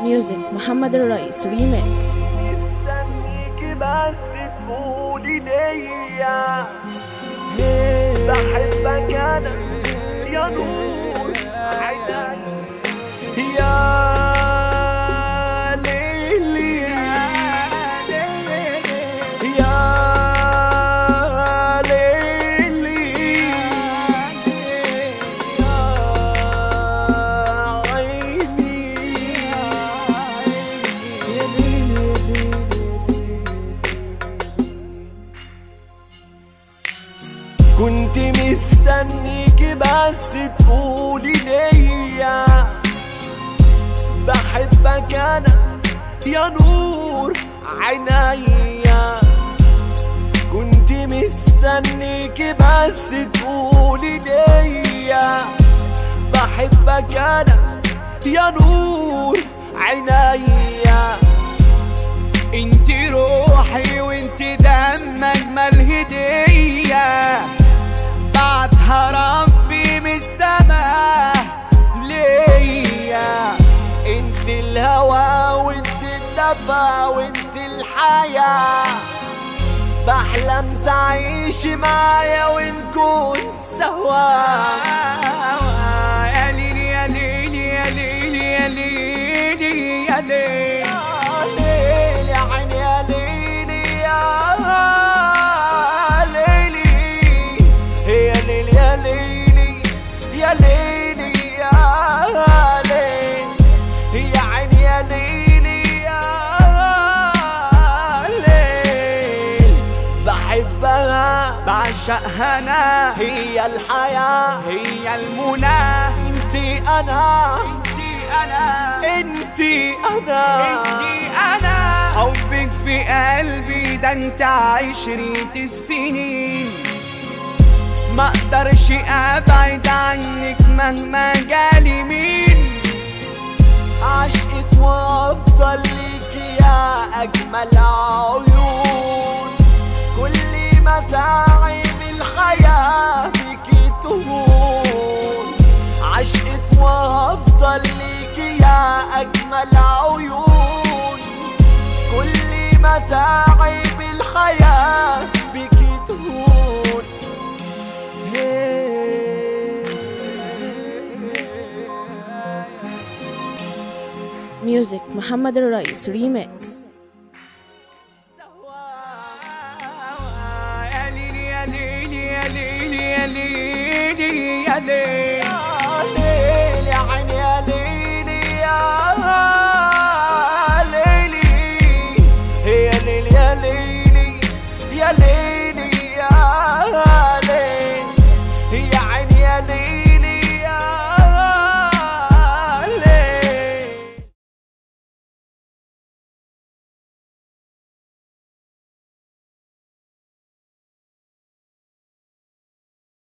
ميوزك محمد الرئيس ريميكس. مستنيكي بس تقولي ليا بحبك انا يا نور عيني يا ليلي يا ليلي يا عيني يا ليلي. كنت مستنيكي بس تقولي ليا بحبك انا يا نور عينيا. كنت مستنيكي بس تقولي ليا بحبك انا يا نور عينيا. انت روحي وانت دم اجمل هدية بعتها ربي من السما ليا. انت الهوى وانت الدفا وانت الحياة بحلم تعيشي معايا ونكون سوا. يا ليلي يا ليلي يا ليلي يا ليلي يا ليلي يا عيني يا ليلي يا ليلي يا ليلي يا ليلي يا ليلي يا ليلي يا عيني يا ليلي يا ليلي. بحبها بعشقها انا هي الحياة هي المنى. انتي انا انتي انا انتي انا انتي انا. حبك في قلبي ده انت عشرة السنين ما اقدرش ابعد عنك مهما جالي مين. عشقت وافضل ليكي يا اجمل عيون. كل متاعب الحياة بيكي تهون. عشقت وافضل ليكي يا اجمل عيون. كل متاعب الحياة بيكي تهون. ميوزك محمد الرئيس ريميكس. يا ليلي يا ليلي يا ليلي يا ليلي يا ليلي يا عيني يا ليلي يا ليلي يا ليلي يا ليلي يا ليلي يا ليلي يا عيني يا ليلي